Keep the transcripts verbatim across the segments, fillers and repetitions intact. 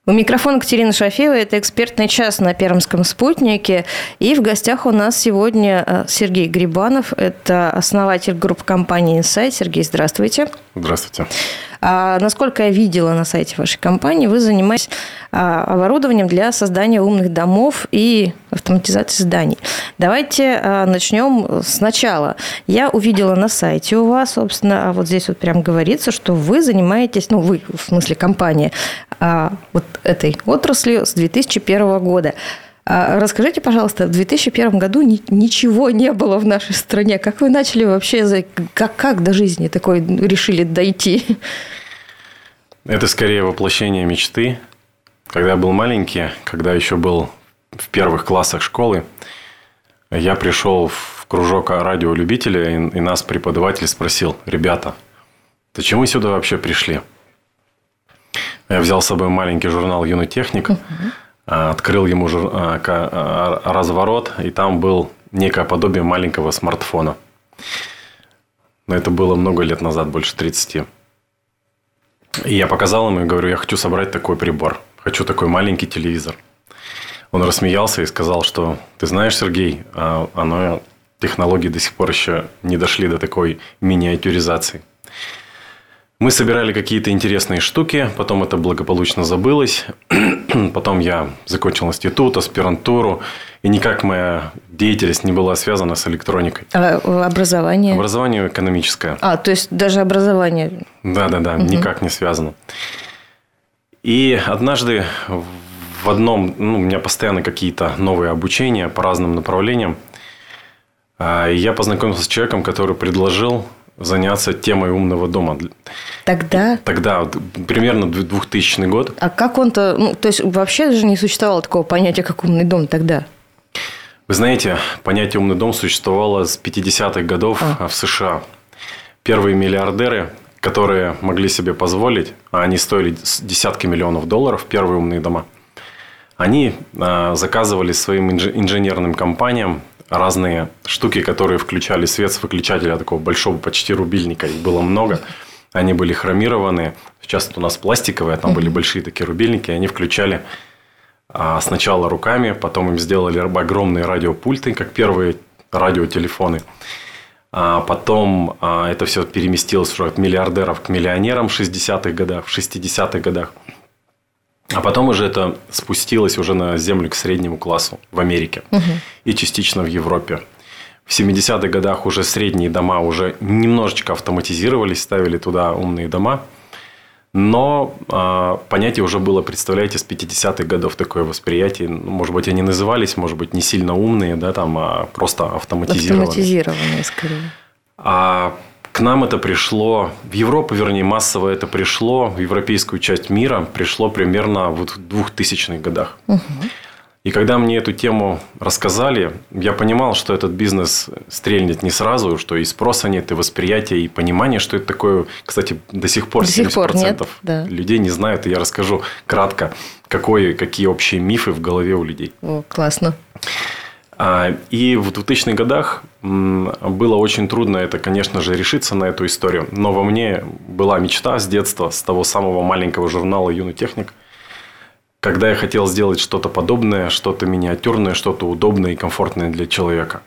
У микрофона Катерина Шафеева, это «Экспертный час» на Пермском спутнике. И в гостях у нас сегодня Сергей Грибанов, это основатель группы компании «Инсайт». Сергей, здравствуйте. Здравствуйте. А, насколько я видела на сайте вашей компании, вы занимаетесь а, оборудованием для создания умных домов и автоматизации зданий. Давайте а, начнем сначала. Я увидела на сайте у вас, собственно, вот здесь вот прям говорится, что вы занимаетесь, ну вы, в смысле компания, а, вот этой отраслью с две тысячи первого года. А, расскажите, пожалуйста, в две тысячи первом году ни, ничего не было в нашей стране. Как вы начали вообще, как, как до жизни такой решили дойти? Это скорее воплощение мечты. Когда я был маленький, когда еще был в первых классах школы, я пришел в кружок радиолюбителей, и нас преподаватель спросил: ребята, зачем вы сюда вообще пришли? Я взял с собой маленький журнал «Юный техник», uh-huh. открыл ему жур... разворот, и там был некое подобие маленького смартфона. Но это было много лет назад, больше тридцати. И я показал ему и говорю: я хочу собрать такой прибор. Хочу такой маленький телевизор. Он рассмеялся и сказал, что ты знаешь, Сергей, оно, технологии до сих пор еще не дошли до такой миниатюризации. Мы собирали какие-то интересные штуки, потом это благополучно забылось. Потом я закончил институт, аспирантуру, и никак моя деятельность не была связана с электроникой. А образование? Образование экономическое. А, то есть даже образование? Да-да-да, угу. Никак не связано. И однажды в одном, ну, у меня постоянно какие-то новые обучения по разным направлениям, и я познакомился с человеком, который предложил заняться темой умного дома. Тогда? Тогда, примерно двухтысячный год. А как он-то... Ну, то есть, вообще же не существовало такого понятия, как умный дом тогда? Вы знаете, понятие «умный дом» существовало с пятидесятых годов а. в США. Первые миллиардеры, которые могли себе позволить, а они стоили десятки миллионов долларов, первые умные дома, они а, заказывали своим инж- инженерным компаниям разные штуки, которые включали свет с выключателя такого большого почти рубильника. Их было много. Они были хромированные. Сейчас у нас пластиковые, там были большие такие рубильники. Они включали а, сначала руками, потом им сделали огромные радиопульты, как первые радиотелефоны. А потом а, это все переместилось уже от миллиардеров к миллионерам в шестидесятых годах, в шестидесятых годах. А потом уже это спустилось уже на землю к среднему классу в Америке угу. и частично в Европе. В семидесятых годах уже средние дома уже немножечко автоматизировались, ставили туда умные дома. Но э, понятие уже было, представляете, с пятидесятых годов такое восприятие. Может быть, они назывались, может быть, не сильно умные, да, там, а просто автоматизированные. Автоматизированные, скорее. А к нам это пришло, в Европу, вернее, массово это пришло, в европейскую часть мира пришло примерно в двухтысячных годах. Угу. И когда мне эту тему рассказали, я понимал, что этот бизнес стрельнет не сразу, что и спроса нет, и восприятия, и понимания, что это такое. Кстати, до сих пор до семьдесят процентов сих пор нет, да. людей не знают, и я расскажу кратко, какой, какие общие мифы в голове у людей. О, классно. И в двухтысячных годах было очень трудно это, конечно же, решиться на эту историю. Но во мне была мечта с детства, с того самого маленького журнала «Юный техник», когда я хотел сделать что-то подобное, что-то миниатюрное, что-то удобное и комфортное для человека.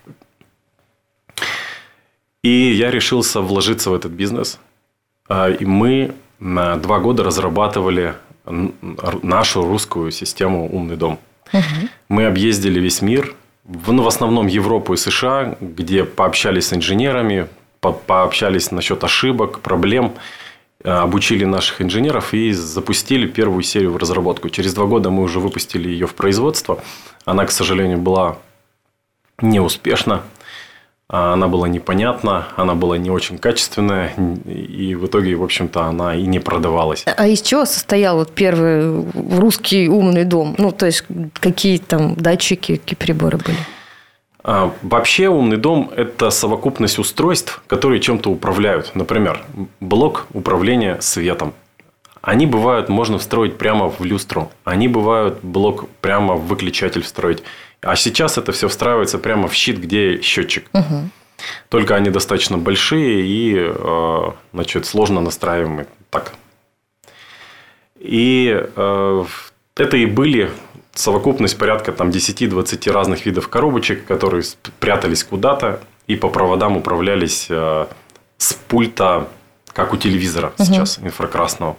И я решился вложиться в этот бизнес. И мы на два года разрабатывали нашу русскую систему «Умный дом». Угу. Мы объездили весь мир. В, ну, в основном Европу и США, где пообщались с инженерами, по, пообщались насчет ошибок, проблем, обучили наших инженеров и запустили первую серию в разработку. Через два года мы уже выпустили ее в производство. Она, к сожалению, была неуспешна, она была непонятна, она была не очень качественная, и в итоге, в общем-то, она и не продавалась. А из чего состоял вот первый русский умный дом? Ну, то есть, какие там датчики, какие приборы были? А, вообще, умный дом – это совокупность устройств, которые чем-то управляют. Например, блок управления светом. Они бывают, можно встроить прямо в люстру. Они бывают, блок прямо в выключатель встроить. А сейчас это все встраивается прямо в щит, где счетчик. Угу. Только они достаточно большие и, значит, сложно настраиваемые. Так. И Это и были совокупность порядка там, десять-двадцать разных видов коробочек, которые прятались куда-то и по проводам управлялись э, с пульта, как у телевизора угу. сейчас, инфракрасного.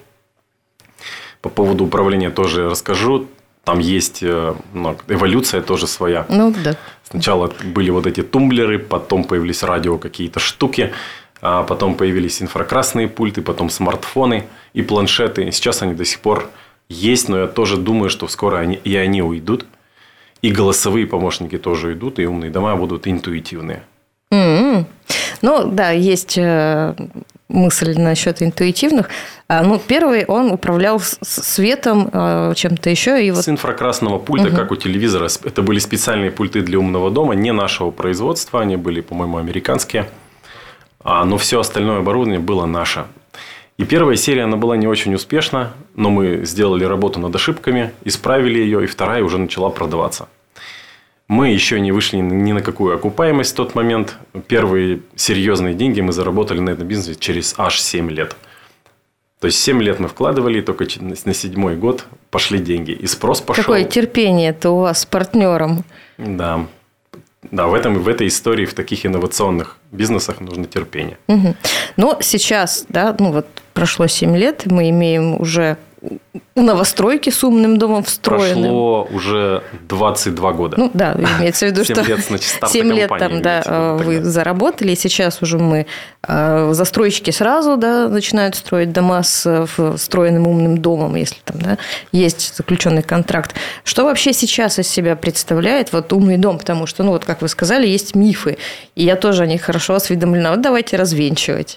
По поводу управления тоже расскажу. Там есть ну, эволюция тоже своя. Ну, да. Сначала были вот эти тумблеры, потом появились радио какие-то штуки, а потом появились инфракрасные пульты, потом смартфоны и планшеты. И сейчас они до сих пор есть, но я тоже думаю, что скоро они, и они уйдут. И голосовые помощники тоже уйдут, и умные дома будут интуитивные. Mm-hmm. Ну, да, есть мысль насчет интуитивных. Ну, первый, он управлял светом, чем-то еще. И вот... С инфракрасного пульта, угу. как у телевизора. Это были специальные пульты для умного дома, не нашего производства. Они были, по-моему, американские. Но все остальное оборудование было наше. И первая серия, она была не очень успешна, но мы сделали работу над ошибками, исправили ее, и вторая уже начала продаваться. Мы еще не вышли ни на какую окупаемость в тот момент. Первые серьезные деньги мы заработали на этом бизнесе через аж семь лет. То есть, семь лет мы вкладывали, и только на седьмой год пошли деньги. И спрос пошел. Какое терпение-то у вас с партнером. Да. Да, в, этом, в этой истории, в таких инновационных бизнесах нужно терпение. Угу. Но сейчас, да, ну вот прошло семь лет, мы имеем уже новостройки с умным домом встроенным. Прошло уже двадцать два года. Ну да, имеется в виду, что семь лет там, да, вы заработали, и сейчас уже мы застройщики сразу, да, начинают строить дома с встроенным умным домом, если там, да, есть заключенный контракт. Что вообще сейчас из себя представляет вот умный дом? Потому что, ну вот, как вы сказали, есть мифы, и я тоже о них хорошо осведомлена. Вот давайте развенчивать.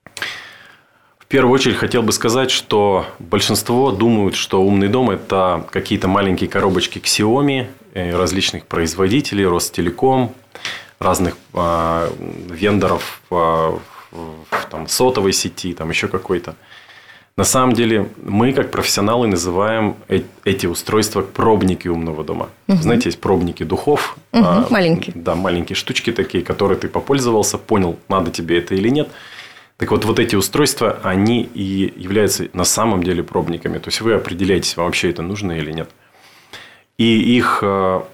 В первую очередь хотел бы сказать, что большинство думают, что умный дом – это какие-то маленькие коробочки Xiaomi, различных производителей, Ростелеком, разных э, вендоров э, там, сотовой сети, там еще какой-то. На самом деле мы, как профессионалы, называем эти устройства пробники умного дома. Угу. Знаете, есть пробники духов. Угу, э, маленькие. Да, маленькие штучки такие, которые ты попользовался, понял, надо тебе это или нет. Так вот, вот эти устройства, они и являются на самом деле пробниками. То есть, вы определяетесь, вам вообще это нужно или нет. И их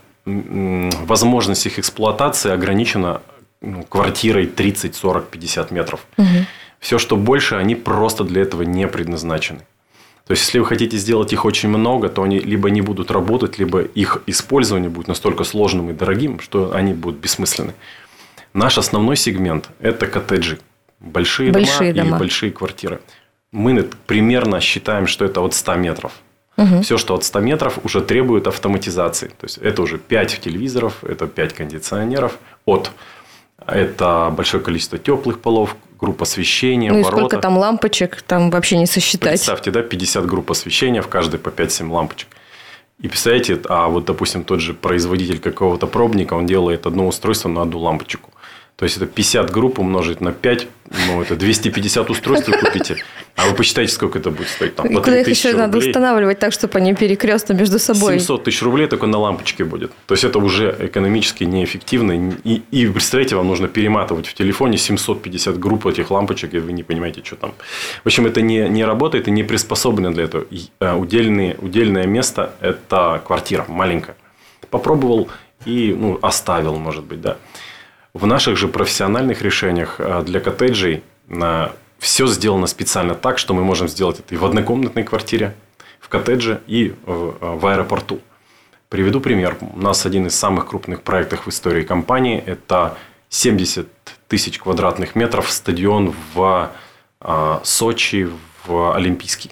возможность их эксплуатации ограничена ну, квартирой тридцать, сорок, пятьдесят метров. Угу. Все, что больше, они просто для этого не предназначены. То есть, если вы хотите сделать их очень много, то они либо не будут работать, либо их использование будет настолько сложным и дорогим, что они будут бессмысленны. Наш основной сегмент – это коттеджи. Большие, большие дома, дома и большие квартиры. Мы примерно считаем, что это от ста метров. Угу. Все, что от ста метров, уже требует автоматизации. То есть, это уже пять телевизоров, это пять кондиционеров. От это большое количество теплых полов, групп освещения, ну и ворота. Сколько там лампочек, там вообще не сосчитать. Представьте, да, пятьдесят групп освещения, в каждой по пять-семь лампочек. И представляете, а вот, допустим, тот же производитель какого-то пробника, он делает одно устройство на одну лампочку. То есть, это пятьдесят групп умножить на пять, ну, это двести пятьдесят устройств вы купите. А вы посчитайте, сколько это будет стоить. Там, и куда их еще рублей. Надо устанавливать так, чтобы они перекрестно между собой. семьсот тысяч рублей только на лампочке будет. То есть, это уже экономически неэффективно. И, и представляете, вам нужно перематывать в телефоне семьсот пятьдесят групп этих лампочек, и вы не понимаете, что там. В общем, это не, не работает и не приспособлено для этого. Удельные, удельное место – это квартира маленькая. Попробовал и ну, оставил, может быть, да. В наших же профессиональных решениях для коттеджей все сделано специально так, что мы можем сделать это и в однокомнатной квартире, в коттедже и в аэропорту. Приведу пример. У нас один из самых крупных проектов в истории компании – это семьдесят тысяч квадратных метров стадион в Сочи, в Олимпийский.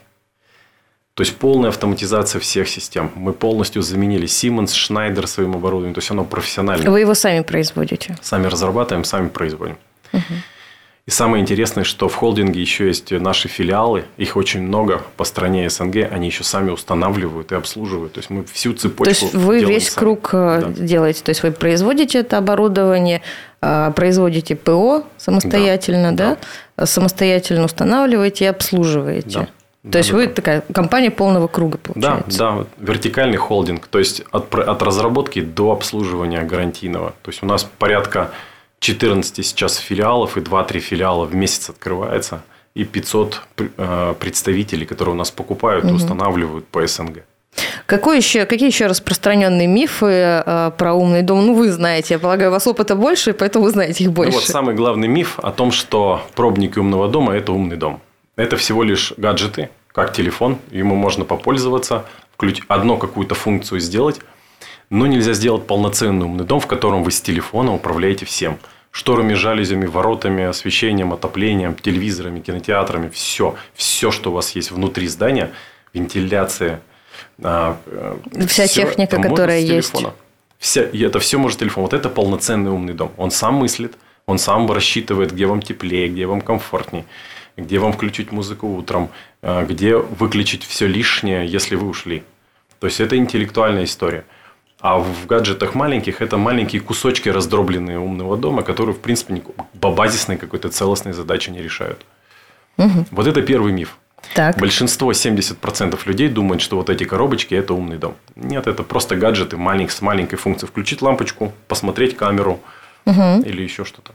То есть, полная автоматизация всех систем. Мы полностью заменили Siemens, Schneider своим оборудованием. То есть, оно профессиональное. Вы его сами производите? Сами разрабатываем, сами производим. Угу. И самое интересное, что в холдинге еще есть наши филиалы. Их очень много по стране СНГ. Они еще сами устанавливают и обслуживают. То есть, мы всю цепочку делаем. То есть, вы весь сами. Круг да. делаете. То есть, вы производите это оборудование, производите ПО самостоятельно, да. Да? Да? Самостоятельно устанавливаете и обслуживаете. Да. То да, есть, да, вы да. такая компания полного круга, получается. Да, да, вертикальный холдинг. То есть, от, от разработки до обслуживания гарантийного. То есть, у нас порядка четырнадцать сейчас филиалов, и два-три филиала в месяц открывается. И пятьсот представителей, которые у нас покупают и угу. устанавливают по СНГ. Какой еще, какие еще распространенные мифы э, про умный дом? Ну, вы знаете, я полагаю, у вас опыта больше, поэтому вы знаете их больше. Ну, вот самый главный миф о том, что пробники умного дома – это умный дом. Это всего лишь гаджеты, как телефон. Ему можно попользоваться, включить одну какую-то функцию сделать. Но нельзя сделать полноценный умный дом, в котором вы с телефона управляете всем. Шторами, жалюзями, воротами, освещением, отоплением, телевизорами, кинотеатрами. Все, все, что у вас есть внутри здания, вентиляция. Вся все техника, которая есть. Вся, это все может телефон. Вот это полноценный умный дом. Он сам мыслит, он сам рассчитывает, где вам теплее, где вам комфортней, где вам включить музыку утром, где выключить все лишнее, если вы ушли. То есть, это интеллектуальная история. А в гаджетах маленьких это маленькие кусочки раздробленные умного дома, которые, в принципе, по базисной какой-то целостной задаче не решают. Угу. Вот это первый миф. Так. Большинство, семьдесят процентов людей думают, что вот эти коробочки – это умный дом. Нет, это просто гаджеты маленькие, с маленькой функцией. Включить лампочку, посмотреть камеру угу. или еще что-то.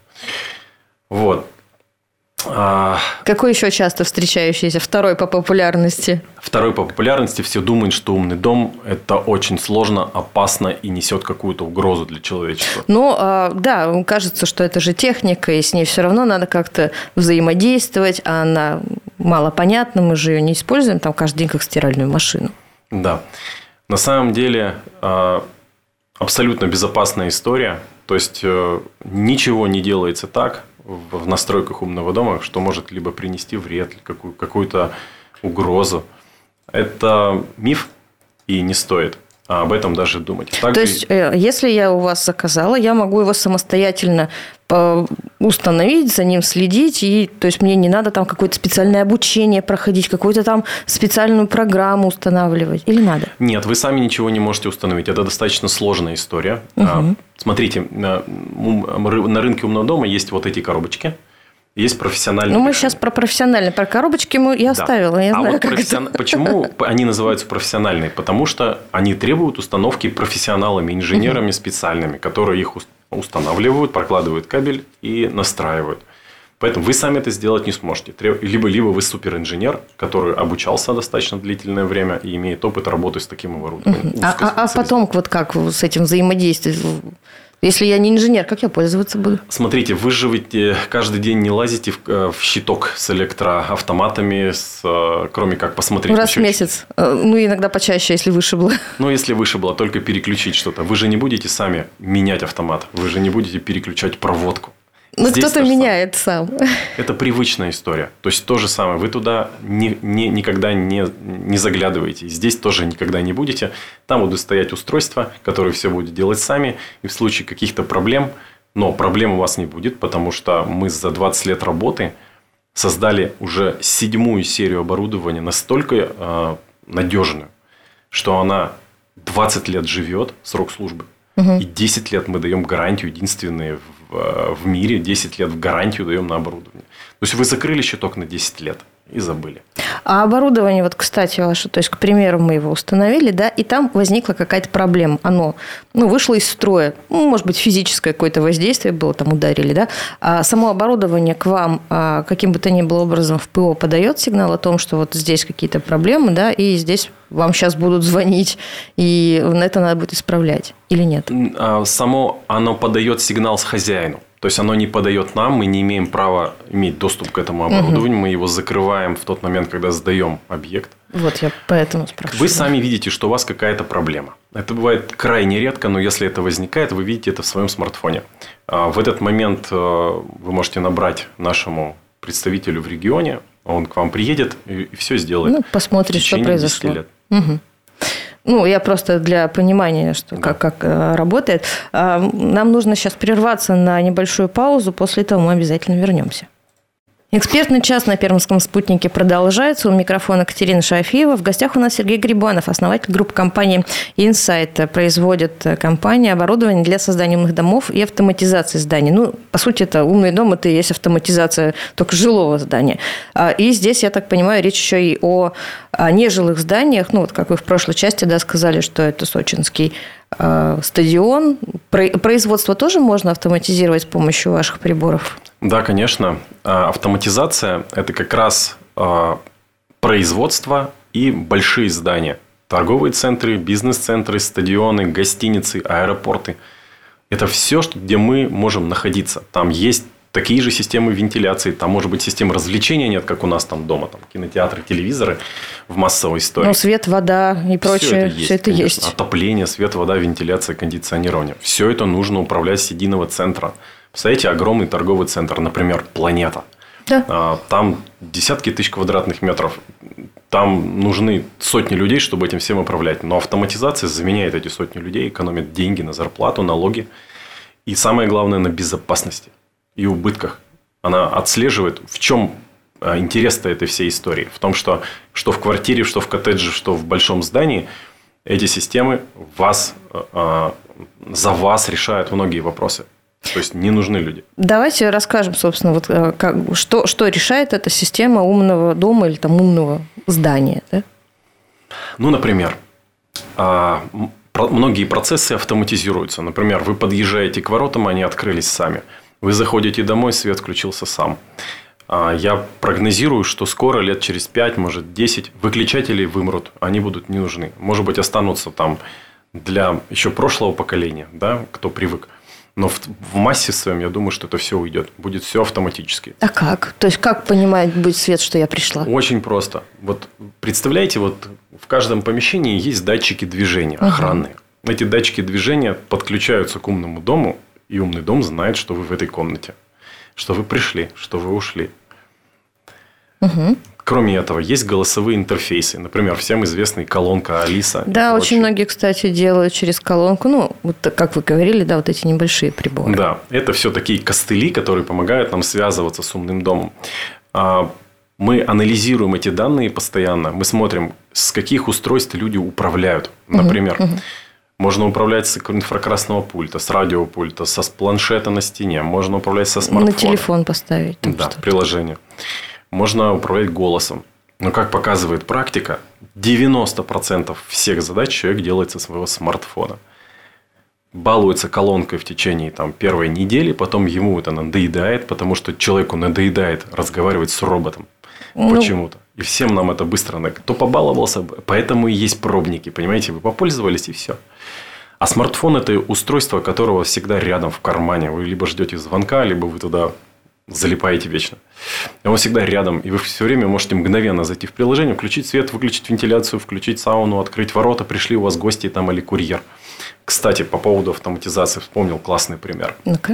Вот. А... Какой еще часто встречающийся? Второй по популярности? Второй по популярности. Все думают, что умный дом – это очень сложно, опасно и несет какую-то угрозу для человечества. Ну, да, кажется, что это же техника, и с ней все равно надо как-то взаимодействовать, а она мало понятна, мы же ее не используем там каждый день как стиральную машину. Да. На самом деле, абсолютно безопасная история. То есть, ничего не делается так в настройках умного дома, что может либо принести вред, какую- какую-то угрозу. Это миф, и не стоит об этом даже думать. Так То и... есть, если я у вас заказала, я могу его самостоятельно установить, за ним следить, и то есть мне не надо там какое-то специальное обучение проходить, какую-то там специальную программу устанавливать, или надо? Нет, вы сами ничего не можете установить. Это достаточно сложная история. Угу. Смотрите, на рынке умного дома есть вот эти коробочки. Есть профессиональные. Ну, мы сейчас про профессиональные. Про коробочки мы, я да. оставила. Я а знаю, вот как профессион... это. Почему они называются профессиональные? Потому что они требуют установки профессионалами, инженерами угу. специальными, которые их устанавливают, прокладывают кабель и настраивают. Поэтому вы сами это сделать не сможете. Либо, либо вы суперинженер, который обучался достаточно длительное время и имеет опыт работы с таким оборудованием. Угу. А, а, а потом вот как с этим взаимодействовать? Если я не инженер, как я пользоваться буду? Смотрите, вы же ведь каждый день не лазите в, в щиток с электроавтоматами, с, кроме как посмотреть. Раз в месяц. Ну, иногда почаще, если вышибло. Ну, если вышибло, только переключить что-то. Вы же не будете сами менять автомат. Вы же не будете переключать проводку. Ну, кто-то меняет сам. Это привычная история. То есть, то же самое. Вы туда не, не, никогда не, не заглядываете. Здесь тоже никогда не будете. Там будут стоять устройства, которые все будут делать сами. И в случае каких-то проблем, но проблем у вас не будет, потому что мы за двадцать лет работы создали уже седьмую серию оборудования настолько э, надежную, что она двадцать лет живет, срок службы. И десять лет мы даем гарантию, единственные в, в мире, десять лет в гарантию даем на оборудование. То есть, вы закрыли щиток на десять лет и забыли. А оборудование, вот, кстати, ваше, то есть, к примеру, мы его установили, да, и там возникла какая-то проблема. Оно, ну, вышло из строя. Ну, может быть, физическое какое-то воздействие было, там ударили, да. А само оборудование к вам а, каким бы то ни было образом в ПО подает сигнал о том, что вот здесь какие-то проблемы, да, и здесь вам сейчас будут звонить, и это надо будет исправлять, или нет? Само оно подает сигнал с хозяину. То есть, оно не подает нам, мы не имеем права иметь доступ к этому оборудованию. Угу. Мы его закрываем в тот момент, когда сдаем объект. Вот я поэтому спрашиваю. Вы сами видите, что у вас какая-то проблема. Это бывает крайне редко, но если это возникает, вы видите это в своем смартфоне. В этот момент вы можете набрать нашему представителю в регионе, он к вам приедет и все сделает. Ну, посмотрит, что произошло. Лет. Угу. Ну, я просто для понимания, что, да. как, как работает. Нам нужно сейчас прерваться на небольшую паузу. После этого мы обязательно вернемся. Экспертный час на Пермском спутнике продолжается. У микрофона Катерина Шафиева. В гостях у нас Сергей Грибанов, основатель группы компании Insight. Производит компания оборудование для создания умных домов и автоматизации зданий. Ну, по сути, это умный дом, это и есть автоматизация только жилого здания. И здесь, я так понимаю, речь еще и о нежилых зданиях. Ну, вот как вы в прошлой части, да, сказали, что это сочинский стадион. Производство тоже можно автоматизировать с помощью ваших приборов? Да, конечно. Автоматизация – это как раз производство и большие здания. торговые центры, бизнес-центры, стадионы, гостиницы, аэропорты. Это все, где мы можем находиться. Там есть такие же системы вентиляции. Там может быть система развлечения нет, как у нас там дома. Там кинотеатры, телевизоры в массовой истории. Ну, свет, вода и прочее. Все это есть. Все это есть. Отопление, свет, вода, вентиляция, кондиционирование. Все это нужно управлять с единого центра. Представляете, огромный торговый центр, например, «Планета». Да. Там десятки тысяч квадратных метров. Там нужны сотни людей, чтобы этим всем управлять. Но автоматизация заменяет эти сотни людей, экономит деньги на зарплату, налоги. И самое главное, на безопасности и убытках. Она отслеживает, в чем интерес этой всей истории. В том, что, что в квартире, что в коттедже, что в большом здании, эти системы вас, за вас решают многие вопросы. То есть, не нужны люди. Давайте расскажем, собственно, вот, как, что, что решает эта система умного дома или там, умного здания. Да? Ну, например, многие процессы автоматизируются. Например, вы подъезжаете к воротам, они открылись сами. Вы заходите домой, свет включился сам. Я прогнозирую, что скоро, лет через пять, может десять, выключатели вымрут, они будут не нужны. Может быть, останутся там для еще прошлого поколения, да, кто привык. Но в, в массе своем, я думаю, что это все уйдет. Будет все автоматически. А как? То есть, как понимает будет свет, что я пришла? Очень просто. Вот представляете, вот в каждом помещении есть датчики движения охранные. Угу. Эти датчики движения подключаются к умному дому, и умный дом знает, что вы в этой комнате. Что вы пришли, что вы ушли. Угу. Кроме этого, есть голосовые интерфейсы. Например, всем известный колонка Алиса. Да, очень многие, кстати, делают через колонку. Ну, вот как вы говорили, да, вот эти небольшие приборы. Да, это все такие костыли, которые помогают нам связываться с умным домом. Мы анализируем эти данные постоянно. Мы смотрим, с каких устройств люди управляют. Например, угу, угу. можно управлять с инфракрасного пульта, с радиопульта, со планшета на стене. Можно управлять со смартфона. На телефон поставить. Да, что-то. Приложение. Можно управлять голосом. Но, как показывает практика, девяносто процентов всех задач человек делает со своего смартфона. Балуется колонкой в течение там, первой недели, потом ему это надоедает, потому что человеку надоедает разговаривать с роботом. Ну... Почему-то. И всем нам это быстро... Кто побаловался, поэтому и есть пробники. Понимаете, вы попользовались, и все. А смартфон – это устройство, которого всегда рядом в кармане. Вы либо ждете звонка, либо вы туда... залипаете вечно. Он всегда рядом. И вы все время можете мгновенно зайти в приложение, включить свет, выключить вентиляцию, включить сауну, открыть ворота. Пришли у вас гости там или курьер. Кстати, по поводу автоматизации вспомнил классный пример. Ну-ка.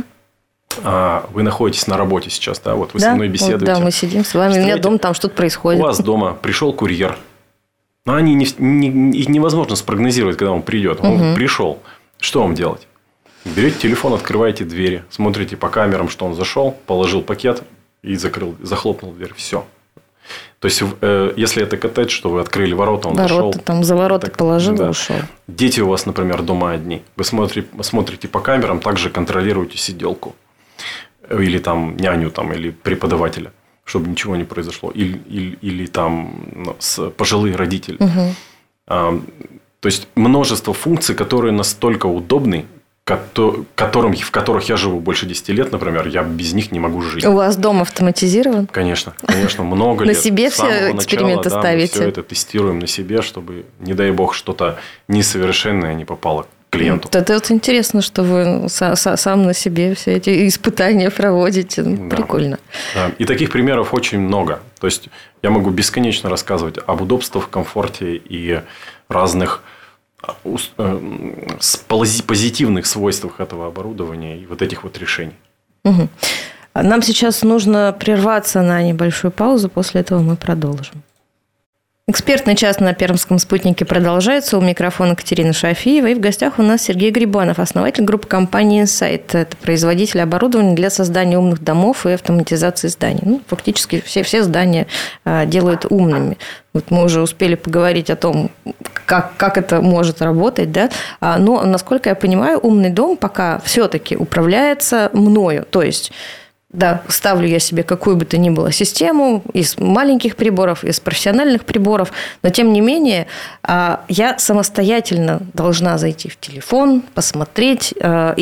Вы находитесь на работе сейчас, да? Вот вы да? со мной беседуете. Вот, да, мы сидим с вами. У меня дома там что-то происходит. У вас дома пришел курьер. Но они не, не, их невозможно спрогнозировать, когда он придет. Он угу. пришел. Что вам делать? Берете телефон, открываете двери, смотрите по камерам, что он зашел, положил пакет и закрыл, захлопнул дверь. Все. То есть, э, если это коттедж, что вы открыли ворота, он ворота, зашел. Там за ворота так, положил да. и ушел. Дети у вас, например, дома одни. Вы смотрите, смотрите по камерам, также контролируете сиделку. Или там няню, там, или преподавателя, чтобы ничего не произошло. Или, или, или там ну, с, пожилые родители. Угу. А, то есть, множество функций, которые настолько удобны, Которым, в которых я живу больше десяти лет, например, я без них не могу жить. У вас дом автоматизирован? Конечно, конечно, много лет. На себе все эксперименты ставите? Да, мы все это тестируем на себе, чтобы, не дай бог, что-то несовершенное не попало к клиенту. Это вот интересно, что вы сам на себе все эти испытания проводите. Да. Прикольно. Да. И таких примеров очень много. То есть, я могу бесконечно рассказывать об удобствах, комфорте и разных... с позитивных свойствах этого оборудования и вот этих вот решений. Угу. Нам сейчас нужно прерваться на небольшую паузу, после этого мы продолжим. Экспертный час на Пермском спутнике продолжается. У микрофона Катерина Шафиева. И в гостях у нас Сергей Грибанов, основатель группы компании Insight. Это производитель оборудования для создания умных домов и автоматизации зданий. Ну, фактически все, все здания делают умными. Вот мы уже успели поговорить о том, как, как это может работать. Да? Но, насколько я понимаю, умный дом пока все-таки управляется мною. То есть... Да, ставлю я себе какую бы то ни было систему из маленьких приборов, из профессиональных приборов, но тем не менее я самостоятельно должна зайти в телефон, посмотреть и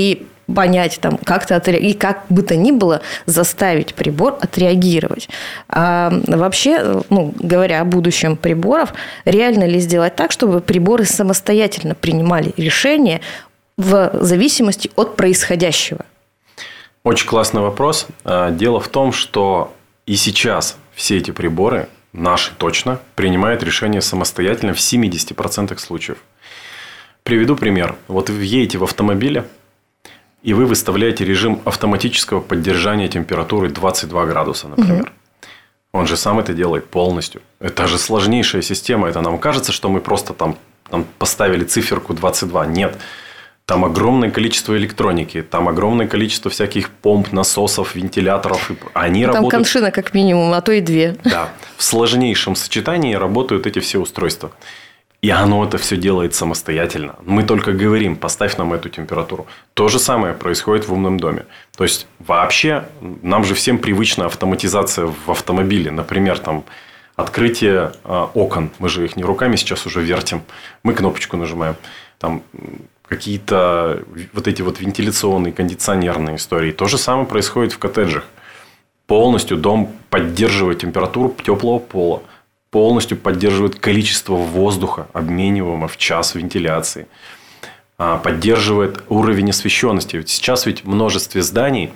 понять, там, как-то отреагировать, и как бы то ни было заставить прибор отреагировать. А вообще, ну, говоря о будущем приборов, реально ли сделать так, чтобы приборы самостоятельно принимали решения в зависимости от происходящего? Очень классный вопрос. Дело в том, что и сейчас все эти приборы, наши точно, принимают решения самостоятельно в семьдесят процентов случаев. Приведу пример. Вот вы едете в автомобиле, и вы выставляете режим автоматического поддержания температуры двадцать два градуса, например. Угу. Он же сам это делает полностью. Это же сложнейшая система. Это нам кажется, что мы просто там, там поставили циферку двадцать два. Нет. Там огромное количество электроники, там огромное количество всяких помп, насосов, вентиляторов. Они там работают... коншина как минимум, а то и две. Да. В сложнейшем сочетании работают эти все устройства. И оно это все делает самостоятельно. Мы только говорим, поставь нам эту температуру. То же самое происходит в умном доме. То есть, вообще, нам же всем привычна автоматизация в автомобиле. Например, там, открытие э, окон. Мы же их не руками сейчас уже вертим. Мы кнопочку нажимаем. Там, какие-то вот эти вот вентиляционные, кондиционерные истории. То же самое происходит в коттеджах. Полностью дом поддерживает температуру теплого пола. Полностью поддерживает количество воздуха, обмениваемого в час вентиляции. Поддерживает уровень освещенности. Ведь сейчас ведь в множестве зданий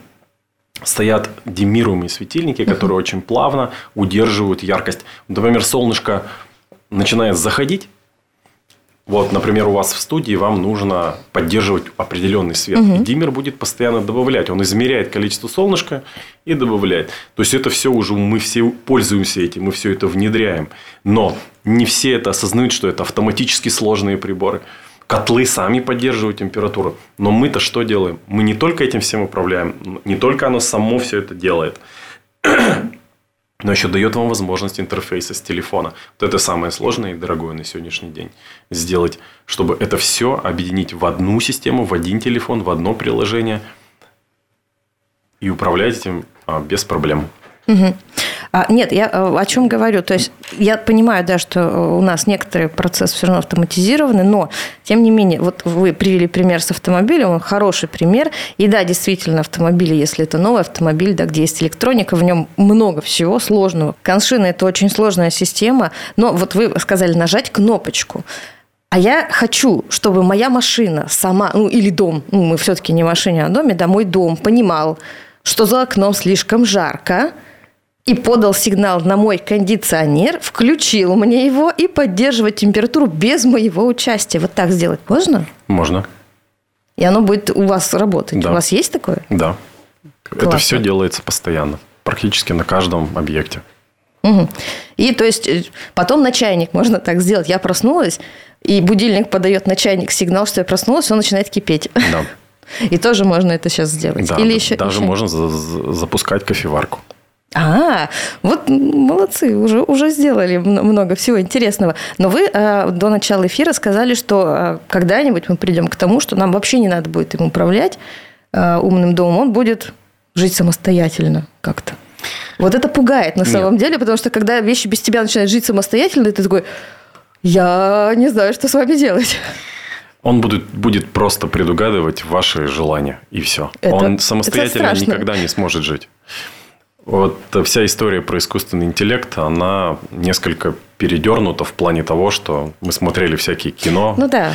стоят диммируемые светильники, которые uh-huh. очень плавно удерживают яркость. Например, солнышко начинает заходить. Вот, например, у вас в студии вам нужно поддерживать определенный свет. Угу. И диммер будет постоянно добавлять. Он измеряет количество солнышка и добавляет. То есть, это все уже мы все пользуемся этим, мы все это внедряем. Но не все это осознают, что это автоматически сложные приборы. Котлы сами поддерживают температуру. Но мы-то что делаем? Мы не только этим всем управляем, не только оно само все это делает, но еще дает вам возможность интерфейса с телефона. Вот это самое сложное и дорогое на сегодняшний день. Сделать, чтобы это все объединить в одну систему, в один телефон, в одно приложение. И управлять этим а, без проблем. Угу. А, нет, я о чем говорю. То есть, я понимаю, да, что у нас некоторые процессы все равно автоматизированы, но, тем не менее, вот вы привели пример с автомобилем, он хороший пример. И да, действительно, автомобили, если это новый автомобиль, да, где есть электроника, в нем много всего сложного. Коншина – это очень сложная система, но вот вы сказали нажать кнопочку. А я хочу, чтобы моя машина сама, ну или дом, ну мы все-таки не в машине, а в доме, да, мой дом понимал, что за окном слишком жарко, и подал сигнал на мой кондиционер, включил мне его и поддерживать температуру без моего участия. Вот так сделать можно? Можно. И оно будет у вас работать? Да. У вас есть такое? Да. Классно. Это все делается постоянно. Практически на каждом объекте. Угу. И то есть, потом на чайник можно так сделать. Я проснулась, и будильник подает на чайник сигнал, что я проснулась, он начинает кипеть. Да. И тоже можно это сейчас сделать. Да, Или да, еще, даже еще... можно запускать кофеварку. А, вот молодцы, уже, уже сделали много всего интересного. Но вы э, до начала эфира сказали, что э, когда-нибудь мы придем к тому, что нам вообще не надо будет им управлять э, умным домом, он будет жить самостоятельно как-то. Вот это пугает на самом Нет. деле, потому что когда вещи без тебя начинают жить самостоятельно, ты такой, я не знаю, что с вами делать. Он будет, будет просто предугадывать ваши желания, и все. Это, он самостоятельно никогда не сможет жить. Вот вся история про искусственный интеллект, она несколько передернута в плане того, что мы смотрели всякие кино. Ну да.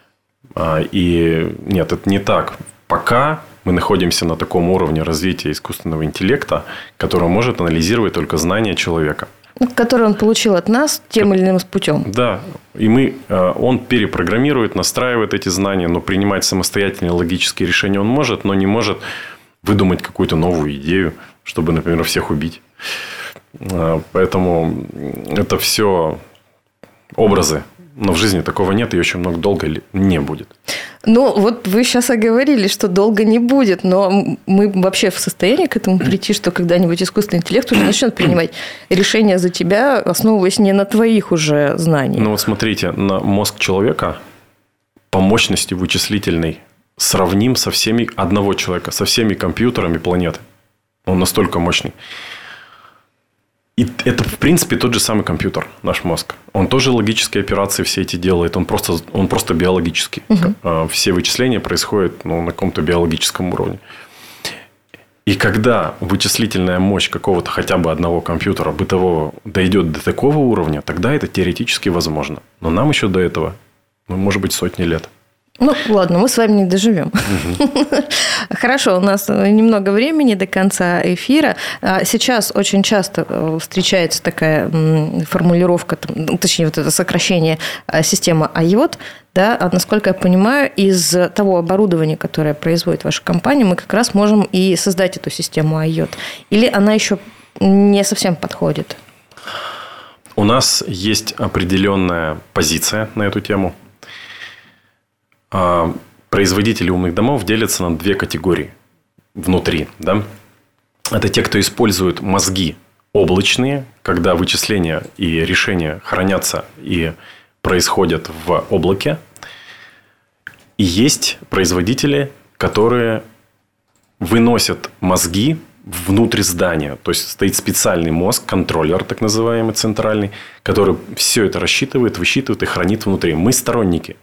И нет, это не так. Пока мы находимся на таком уровне развития искусственного интеллекта, который может анализировать только знания человека. Который он получил от нас тем или иным путем. Да. И мы, он перепрограммирует, настраивает эти знания, но принимать самостоятельные логические решения он может, но не может выдумать какую-то новую идею, чтобы, например, всех убить. Поэтому это все образы. Но в жизни такого нет и очень много долго не будет. Ну, вот вы сейчас оговорили, что долго не будет, но мы вообще в состоянии к этому прийти, что когда-нибудь искусственный интеллект уже начнет принимать решения за тебя, основываясь не на твоих уже знаниях. Ну, вот смотрите, на мозг человека по мощности вычислительной сравним со всеми одного человека, со всеми компьютерами планеты. Он настолько мощный. И это, в принципе, тот же самый компьютер, наш мозг. Он тоже логические операции все эти делает. Он просто, он просто биологический. Угу. Все вычисления происходят ну, на каком-то биологическом уровне. И когда вычислительная мощь какого-то хотя бы одного компьютера бытового дойдет до такого уровня, тогда это теоретически возможно. Но нам еще до этого, ну, может быть, сотни лет. Ну, ладно, мы с вами не доживем. Угу. Хорошо, у нас немного времени до конца эфира. Сейчас очень часто встречается такая формулировка, точнее, вот это сокращение системы айот. Да, насколько я понимаю, из того оборудования, которое производит ваша компания, мы как раз можем и создать эту систему айот. Или она еще не совсем подходит? У нас есть определенная позиция на эту тему. Производители умных домов делятся на две категории внутри. Да? Это те, кто используют мозги облачные, когда вычисления и решения хранятся и происходят в облаке. И есть производители, которые выносят мозги внутрь здания. То есть, стоит специальный мозг, контроллер, так называемый, центральный, который все это рассчитывает, высчитывает и хранит внутри. Мы сторонники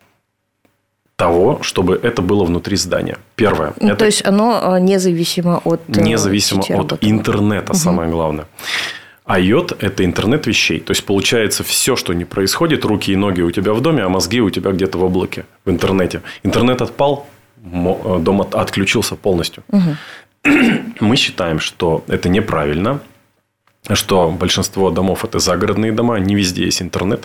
того, чтобы это было внутри здания. Первое. Ну, это то есть, оно независимо от Независимо от интернета, угу. Самое главное. айот – это интернет вещей. То есть, получается, все, что не происходит, руки и ноги у тебя в доме, а мозги у тебя где-то в облаке, в интернете. Интернет отпал, дом отключился полностью. Угу. Мы считаем, что это неправильно, что большинство домов – это загородные дома, не везде есть интернет.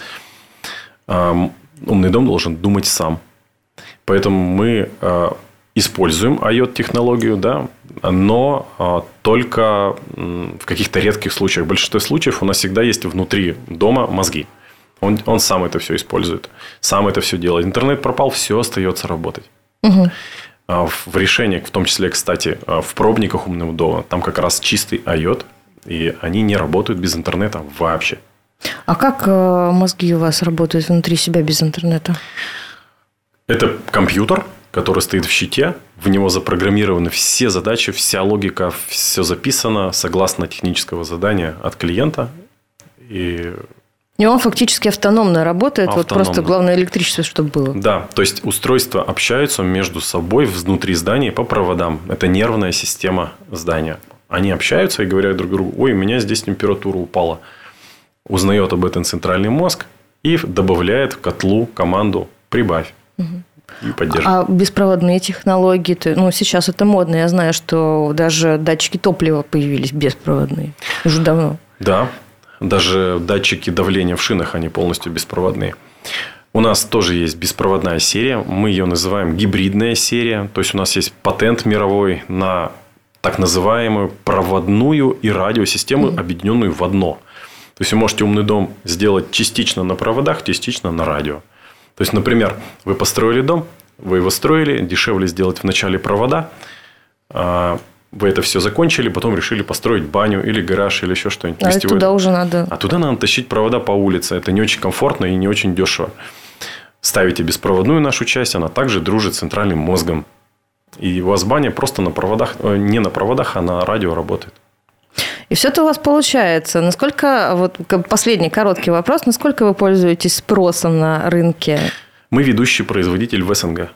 Умный дом должен думать сам. Поэтому мы используем айот-технологию, да, но а, только в каких-то редких случаях. В большинстве случаев у нас всегда есть внутри дома мозги. Он, он сам это все использует. Сам это все делает. Интернет пропал, все остается работать. Угу. А в решениях, в том числе, кстати, в пробниках умного дома, там как раз чистый айот. И они не работают без интернета вообще. А как мозги у вас работают внутри себя без интернета? Это компьютер, который стоит в щите, в него запрограммированы все задачи, вся логика, все записано согласно технического задания от клиента. И, и он фактически автономно работает, автономно. Вот просто главное электричество, чтобы было. Да, то есть устройства общаются между собой внутри здания по проводам. Это нервная система здания. Они общаются и говорят друг другу: ой, у меня здесь температура упала. Узнает об этом центральный мозг и добавляет в котлу команду «прибавь». Угу. А беспроводные технологии, ну, сейчас это модно. Я знаю, что даже датчики топлива появились беспроводные уже давно. Да, даже датчики давления в шинах, они полностью беспроводные. У нас тоже есть беспроводная серия. Мы ее называем гибридная серия. То есть, у нас есть патент мировой на так называемую проводную и радиосистему, mm-hmm. объединенную в одно. То есть, вы можете умный дом сделать частично на проводах, частично на радио. То есть, например, вы построили дом, вы его строили, дешевле сделать вначале провода, вы это все закончили, потом решили построить баню или гараж или еще что-нибудь. А туда уже надо... А туда надо тащить провода по улице. Это не очень комфортно и не очень дешево. Ставите беспроводную нашу часть, она также дружит с центральным мозгом. И у вас баня просто на проводах, не на проводах, а на радио работает. И все это у вас получается. Насколько, вот последний короткий вопрос, насколько вы пользуетесь спросом на рынке? Мы ведущий производитель в СНГ.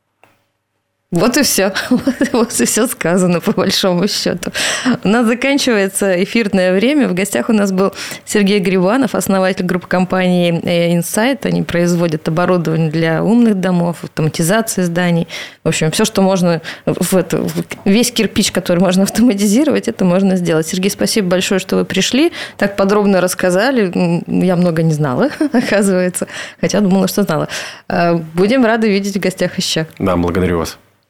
Вот и все. Вот и все сказано, по большому счету. У нас заканчивается эфирное время. В гостях у нас был Сергей Грибанов, основатель группы компании Insight. Они производят оборудование для умных домов, автоматизации зданий. В общем, все, что можно, в это, весь кирпич, который можно автоматизировать, это можно сделать. Сергей, спасибо большое, что вы пришли. Так подробно рассказали. Я много не знала, оказывается. Хотя думала, что знала. Будем рады видеть в гостях еще. Да, благодарю вас.